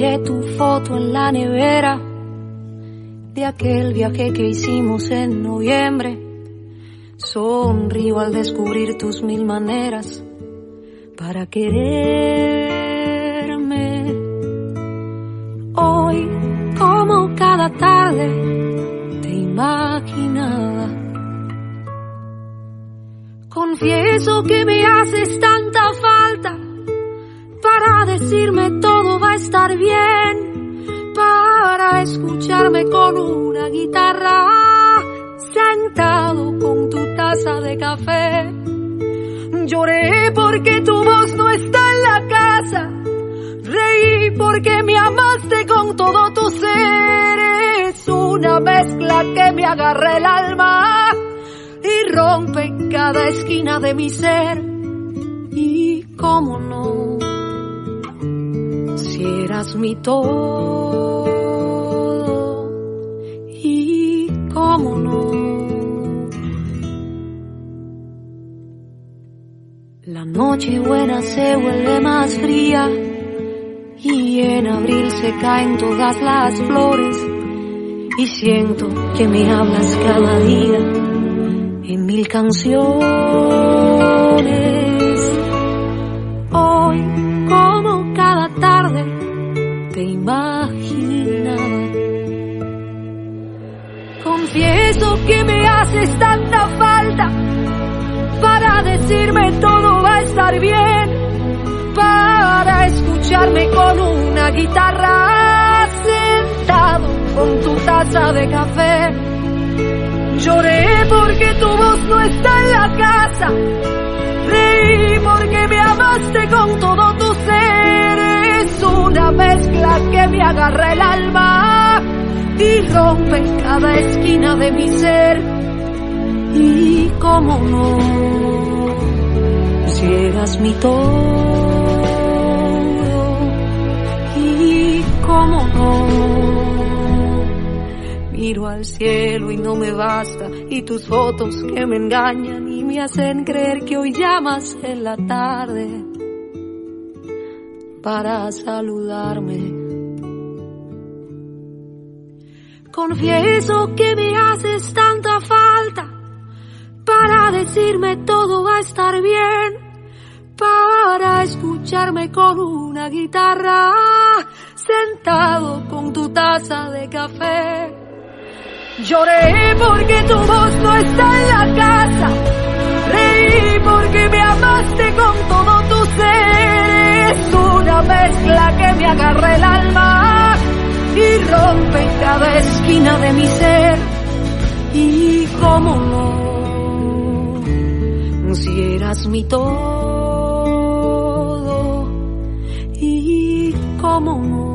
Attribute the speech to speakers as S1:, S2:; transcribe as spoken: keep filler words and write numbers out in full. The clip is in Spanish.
S1: Miré tu foto en la nevera de aquel viaje que hicimos en noviembre. Sonrío al descubrir tus mil maneras para quererme. Hoy, como cada tarde, te imaginaba. Confieso que me haces tanta falta para decirme todo va a estar bien, para escucharme con una guitarra, sentado con tu taza de café. Lloré porque tu voz no está en la casa, reí porque me amaste con todo tu ser. Es una mezcla que me agarra el alma y rompe cada esquina de mi ser. Y cómo no, si eras mi todo, y cómo no. La noche buena se vuelve más fría y en abril se caen todas las flores y siento que me hablas cada día en mil canciones. Hoy, como cada tarde, te imaginaba. Confieso que me haces tanta falta para decirme todo va a estar bien, para escucharme con una guitarra, sentado con tu taza de café. Lloré porque tu voz no está en la casa, reí porque me amaste con todo tu ser. Es una mezcla que me agarra el alma y rompe cada esquina de mi ser. Y cómo no, si eras mi todo, y cómo no. Miro al cielo y no me basta, y tus fotos que me engañan y me hacen creer que hoy llamas en la tarde para saludarme. Confieso que me haces tanta falta para decirme todo va a estar bien, para escucharme con una guitarra, sentado con tu taza de café. Lloré porque tu voz no está en la casa, reí porque me amaste con todo tu ser. Es una mezcla que me agarra el alma y rompe cada esquina de mi ser. Y cómo no, si eras mi todo, y cómo no.